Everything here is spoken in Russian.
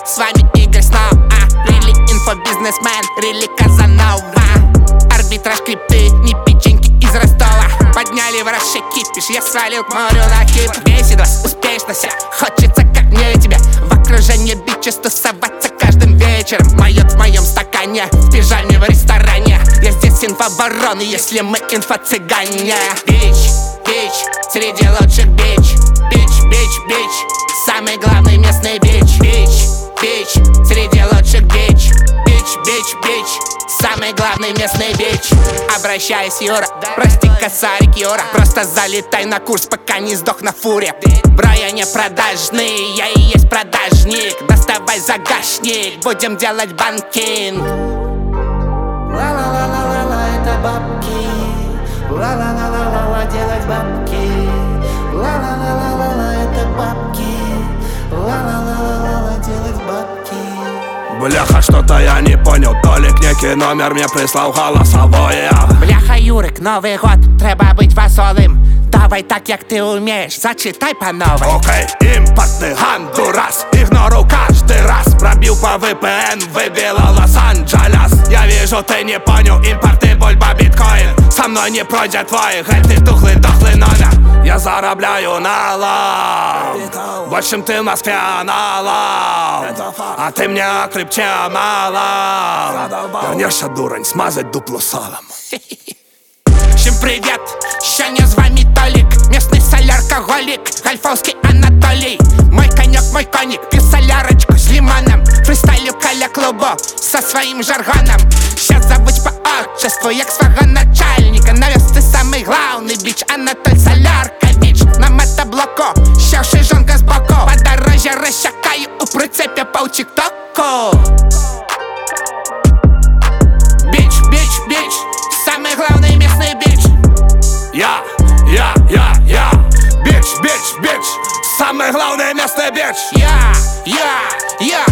С вами Игорь снова, Рили инфобизнесмен, Рили Казанова. Арбитраж крипты, не печеньки из Ростова. Подняли в Раше кипиш, я свалил к морю на Кипр. Бесит вас успешность, хочется как мне и тебе в окружении бичес тусоваться каждым вечером. Моет в моем стакане, в пижаме в ресторане. Я здесь инфобароны, если мы инфо-цыгане. Бич, бич, среди лучших бич. Бич, бич, бич, самый главный местный бич. Бич, бич, среди лучших бич. Бич, бич, бич, самый главный местный бич. Обращаюсь, Юра, прости, косарик, Юра. Просто залетай на курс, пока не сдох на фуре. Бро, я не продажный, я и есть продажник. Доставай загашник, будем делать банкинг. Ла-ла-ла-ла-ла, это бабки. Ла-ла-ла-ла-ла, делать бабки. Ла-ла-ла-ла-ла, это бабки. Ла-ла-ла-ла-ла, делать бабки. Бляха, что-то я не понял, Толик некий номер мне прислал голосовое. Бляха, Юрик, Новый год, треба быть веселым. Давай так, як ты умеешь, зачитай по новой. Окей, импортный Гондурас, игнору каждый раз. Пробил по VPN, выбила Лос-Анджелес. Я вижу, ты не понял, импорт и бульба биткоин. Со мной не пройдет твой, ты тухлый, дохлый номер. Я зарабляю налог больше, чем ты в Москве аналог. А ты мне о крипте мало. Вернешься, дурань, смазать дупло салом. Всем привет, сегодня с вами Толик. Местный соляркоголик, Гольфовский Анатолий. Мой конек, мой коник, пью солярочку с лимоном. Фристайлю каля клубу со своим жаргоном. Сейчас забудь по отчеству, як свого начальника. Навес ты самый главный бич, Анатоль Соляркович. На мотоблоку, ща шижонка сбоку. По дорожье расщакаю, у прицепе по тик-току. Бич, бич, бич, самый главный местный бич. Я, бич, бич, бич, самый главный местный бич. Я,